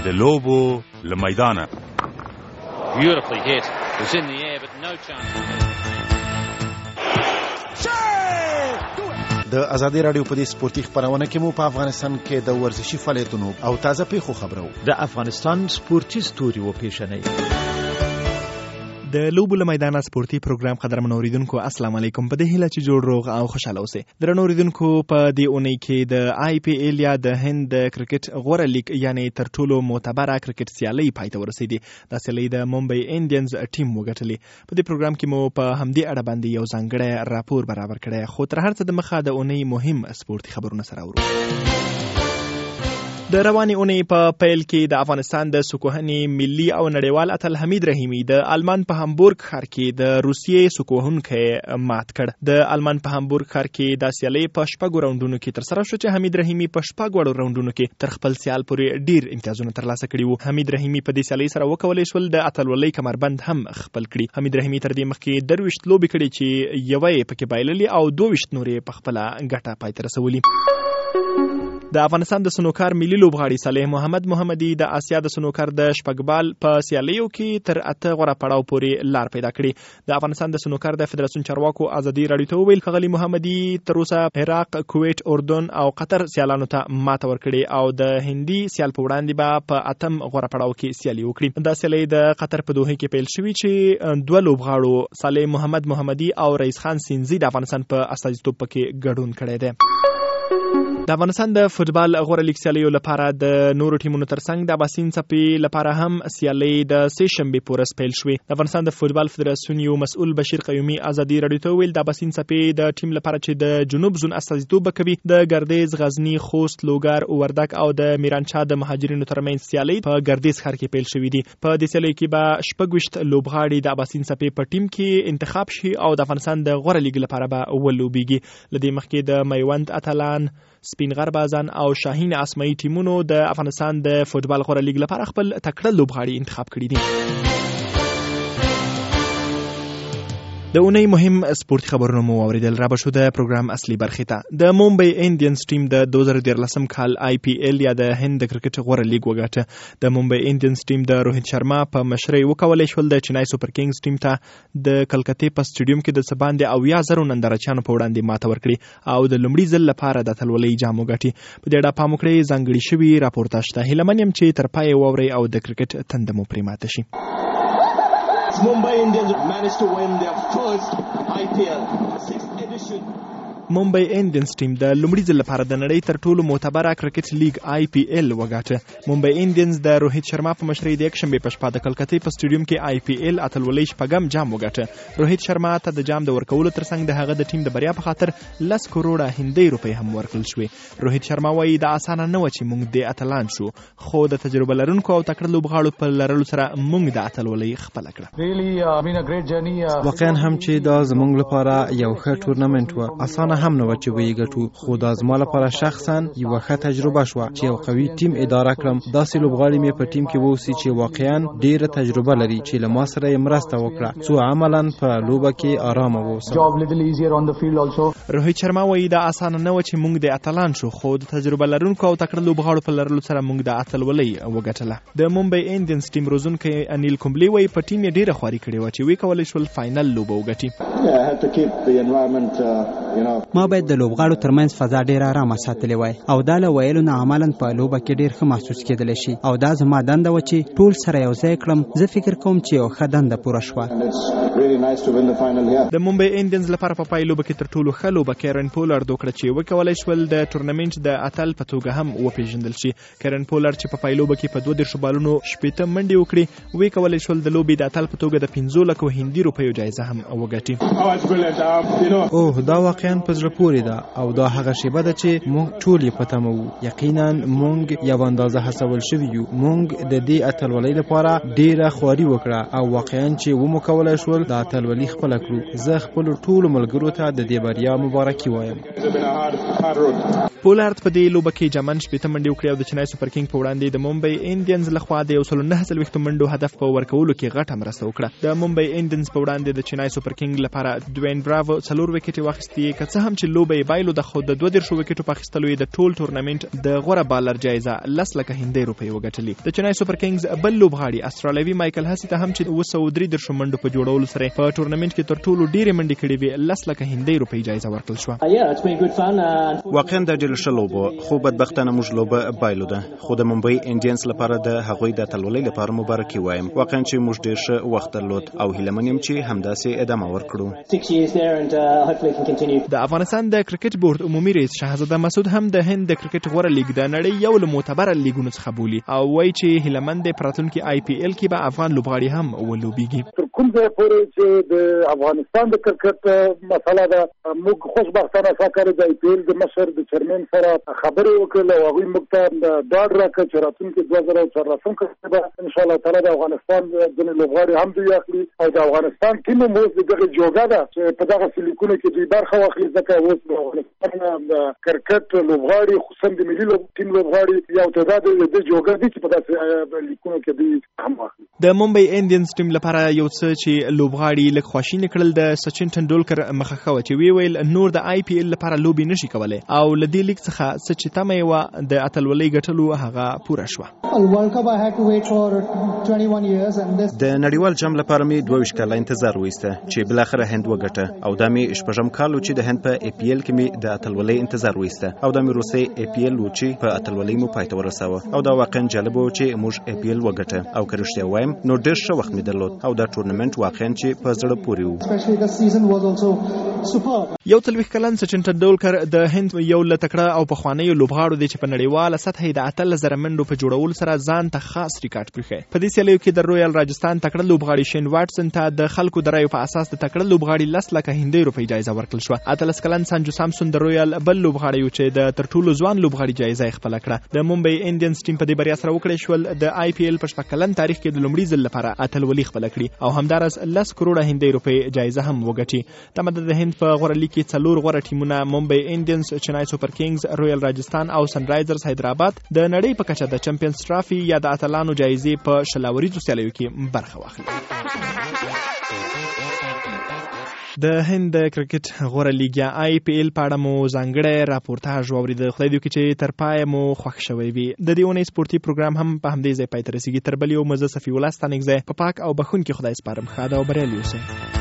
د لوبو له میدانه. Beautifully hit. It was in the air but no chance. د ازادي رادیو په دې سپورتي خبرونه کې مو په افغانستان کې د ورزشي فعالیتونو او تازه پیښو خبرو. د افغانستان سپورتي ستوري و پیښنې د لوبو له میدانه سپورتي پروګرام قدرمن اوریدونکو السلام علیکم. په دې هیله چې جوړ روغ او خوشاله اوسئ. درنو اوریدونکو په دې اونۍ کې د IPL یا د هند د کرکټ غوره لیګ یعنی تر ټولو معتبره کرکټ سیالي پای ته ورسېدې. دا سیالي د ممبئی انډینز ټیم وګټلې. په دې پروګرام کې مو په همدې اړه باندې یو ځانګړی راپور برابر کړی. خو تر هر څه د مخه د اونۍ مهم سپورتي خبرونه سره اورو. د روانې اونۍ په پیل کې د افغانستان د سکوهنې ملي او نړیوال اتل حمید رحیمي د آلمان په هامبورګ ښار کې د روسیې سکوهونکی مات کړ. د آلمان په هامبورګ ښار کې د سیالۍ په 6 راوندونو کې ترسره شو چې حمید رحیمي په 6 راوندونو کې تر خپل سیال پورې ډیر امتیازونه ترلاسه کړي وو. حمید رحیمي په دې سیالۍ سره وکولای شول د اتلولۍ کمربند هم خپل کړي. حمید رحیمي تر دې مخکې 23 لوبې کړي چې یوه یې پکې بایللې او 22 نورې په خپله ګټه پای ته رسولي. د افغانستان د سنوکار ملي لوبغاړي صالح محمد محمدي د آسیا د سنوکار د شپږبال په سیالیو کې تر 8 غوره پړاو پورې لار پیدا کړي. د افغانستان د سنوکار د فدراسیون چارواکو ازادي رادیو ته وویل ښاغلي محمدي تر اوسه عراق، کویت، اردن او قطر سیالانو ته ماته ورکړي او د هندي سیال په وړاندې به په 8 غوره پړاو کې سیالي وکړي. دا سیالي د قطر په دوحه کې پیل شوې چې 2 لوبغاړو صالح محمد محمدي او رئیس خان سینزي د افغانستان په استازیتوب پکې ګډون کړی دی. د افغانستان د فوتبال غوره لیګ سیالیو لپاره د نورو ټیمونو ترڅنګ د اباسین څپې لپاره هم سیالۍ د سه شنبې په ورځ پیل شوې. د افغانستان د فوتبال فدراسیون یو مسؤل بشیر قیومي ازادي رادیو ته ویل د اباسین څپې د ټیم لپاره چې د جنوب زون استازیتوب کوي د ګردیز، غزنی، خوست، لوګر، وردک او د میرانشاه د مهاجرینو ترمنځ سیالۍ په ګردیز ښار کې پیل شوې دي. په دې سیالۍ کې به 26 لوبغاړي د اباسین څپې په ټیم کې انتخاب شي او د افغانستان د غوره لیګ لپاره به ولوبېږي. لدې مخکې د میوند اتلان، سپین غر بازان او شاهین اسماعی ټیمونو د افغانستان د فوتبال غوره لیګ لپاره خپل تکړه لوبغاړي انتخاب کړي دي. د اونۍ مهم سپورتي خبرونه مو اوریدل. را به شو د پروګرام اصلي برخې ته. د ممبئی انډینز ټیم د 2013 کال IPL یا د هند د کرکټ غوره لیګ وګاټه. د ممبئی انډینز ټیم د روهیت شرما په مشرۍ وکولای شول د چنای سوپر کینګز ټیم ته د کلکتې په سټیډیوم کې د څه باندې 80,000 نندارچیانو په وړاندې ماته ورکړي او د لومړي ځل لپاره د اتلولۍ جام وګاټي. په دې اړه پام وکړئ. ځانګړي شوي راپورتاژ ته هیله من یم چې تر پایه واورئ او د کرکټ تنده مو پرې ماته شي. Mumbai Indians managed to win their first IPL 6th edition. ممبئی انډینز ټیم د لومړي ځل لپاره د نړۍ تر ټولو معتبره کرکټ لیګ IPL وګاټه. ممبئی انډینز د روهیت شرما په مشرۍ د یکشنبې په شپه د کلکتې په سټیډیوم کې IPL اتلولۍ شپږم جام وګاټه. روهیت شرما ته د جام د ورکولو ترڅنګ د هغه د ټیم د بریا په خاطر 10 کروڑه هندۍ روپۍ هم ورکړل شوې. روهیت شرما وایي د اسانه نه و چې موږ د اتلان شو، خو د تجربه لرونکو او تکړه لوبغاړو په لرلو سره موږ د اتلولۍ خپله کړه. واقعا هم چې دا زموږ لپاره یو ښه ټورنمنت و. اسانه هم نه و چې ویې ګټو، خو دا زما لپاره شخصا یوه ښه تجربه شوه چې یو قوي ټیم اداره کړم. داسې لوبغاړي مې په ټیم کې واوسي چې واقعا ډیره تجربه لري چې له ما سره یې مرسته وکړه څو عملا په لوبه کې آرامه واوسم. روهیت شرما وایي دا اسانه نه و چې موږ د اتلان شو، خو د تجربه لرونکو او تکړه لوبغاړو په لرلو سره موږ د اتلولۍ وګټله. د ممبئی انډینز ټیم روزونکی انیل کومبلی وایي په ټیم یې ډیره خواري کړې وه چې ویې کولی شول فاینل لوبه وګټي. ما باید د لوبغاړو ترمنځ فضا ډیر آرامه ساتلې وای او دا له ویلو نه عملاً په لوبه کې ډیر ښه محسوس کېدلی شي او دا زما دنده وه چې ټول سره یو ځای کړم. زه فکر کوم چې یو ښه دنده پوره شوه. د ممبئی انډینز لپاره په پای لوبه کې تر ټولو ښه لوبه کیرن پولارد وکړه چې وکولای شول د ټورنمنټ د اتل په توګه هم وپیژندل شي. کیرن پولارد چې په پای لوبه کې په 22 بالونو 18 منډې وکړي وکولای شول د لوبې د اتل په توګه د 15 لکو هندي روپیو جایزه هم وګټي. اوه دا واقعا په زړه پورې ده او دا هغه شیبه ده چې موږ ټول یې په تمه وو. یقینا موږ یو اندازه هڅول شوي یو. موږ د دې اتلولۍ لپاره ډیره خواري وکړه او واقعا چې ومو کولی شول د اتلولۍ خپله کړو. زه خپلو ټولو ملګرو ته د دې بریا مبارکي وایم. پولارد په دې لوبه کې جمن 8 منډې وکړې او د چنای سوپر کینګ په وړاندې د ممبئی انډینز لخوا د 109 منډو هدف په ورکولو کې غټه مرسته وکړه. د ممبئی انډینز په وړاندې د چنای سوپر کینګ لپاره دوین براوو 4 وکټې واخیستې، که څه هم چې لوبه یې بایلو د خو د 22 وکټو په اخیستلو یې د ټول تورنمنت د غوره بالر جایزه 10 لکه هندۍ روپۍ وګټلې. د چنای سوپر کینګز بل لوبغاړي استرالیوي مایکل هاسي ته هم چې 233 منډو په جوړولو سره په تورنمنت کې تر ټولو ډېرې منډې کړې وې 10 لکه هندۍ روپۍ جایزه ورکړل شوه. واقعا د ډېر ښه لوبه خو بدبختانه موږ لوبه بایلو ده، خو د ممبئی انډینز لپاره د هغوی د اتلولۍ لپاره مبارکي وایم. واقعا چې موږ ډېر ښه وخت درلود او هیله من یم چې همداسې ادامه ورکړو. د افغانستان د کرکټ بورډ عمومي رئیس شهزاده مسعود هم د هند د کرکټ غوره لیګ د نړۍ یو له معتبره لیګونو څخه بولي او وایي چې هیلمند د پراتونکو آی پی ایل کې به افغان لوبغاړي هم ولوبېږي. تر کوم ځای پورې چې د افغانستان د کرکټ مسله ده، موږ خوشبختانه ساکر د آی پی ایل د مشر د چیرمن سره خبرې وکړل او هغوی موږ ته ډاډ راکړ چې راتلونکي 2014 کې به ان شاء الله تعالی د افغانستان ځینې لوبغاړي هم دوی اخلي او د افغانستان ټیم هم اوس دغه جوګه ده چې په دغه لیکونو کې دوی برخه واخلي، ځکه اوس د افغانستان د کرکټ لوبغاړي خصوصا د ملي ټیم لوبغاړي یو تعداد د جوګه دي چې په دغه لیکونو کې دوی هم واخلي. د ممبئی انډینز ټیم لپاره یو څه چې لوبغاړي لږ خواشیني کړل د سچن تندولکر مخه خو چې وی ویل نور د آی پی ایل لپاره لوبي نشي کولای او لدې لیګ څخه څه چې تمه و د اتلولۍ ګټلو هغه پوره شو. د نړیوال جام لپاره می 22 کاله انتظار وایسته چې بل اخر هند وګټه او د می شپږم کال چې د هند په ای پی ایل کې می د اتلولۍ انتظار وایسته او د می روسي ای پی ایل چې په اتلولۍ مو پاتې ورساوه او دا واقعا جالب و چې موږ ای پی ایل وګټه او کرشته وایم نو ډېر ښه وخت می درلود او دا ټورنمنت واقعا چې په زړه پورې و. یو 30 کلن سچن تندولکر د هند یو لتکړه او په خوانیو لوبغاړو دی چې په نړیواله سطح د 8000 منډو په جوړولو سره ځان ته خاص ریکارډ پرخه. په دې سیالیو کې د رویال راجستان تکړه لوبغاړي شین واټسن ته د خلکو د رایو په اساس د تکړه لوبغاړي 10 لکه هندۍ روپۍ جایزه ورکړل شو. اتلس کلن سانجو سامسون د رویال بل لوبغاړي چې د تر ټولو ځوان لوبغاړي جایزه خپل کړه. د ممبئی انډینز ټیم په دې بریا سره وکړې شول د آی پی ایل په شپږ تاریخ کې د لومړي ځل لپاره اتلولي خپل کړي او همدارس 10 کروڑه هندۍ روپۍ جایزه هم وګټي. تمه د هند په غوړه لیګ کې 4 غوړه ټیمونه ممبئی انډینز، چنای سوپر کینګز، رویال راجستان او سن رایزرز حیدرآباد د نړۍ په کچه د چمپیونز ټرافي یا د اتلانو جایزې په شلاوریزو سیالیو کې برخه واخلي. د هند کرکټ غوره لیګ یا آی پی ایل په اړه مو ځانګړی راپورتاژ واورید. خدای دې وکړي چې تر پای مو خوښ شوی وي. د دې اونۍ سپورتي پروګرام هم په همدې ځای پای ته رسیږي. تر بل یو مزه صفي الله ستانګزه په پاک او بخون کې خدای سپارم. ښه او بریالي اوسئ.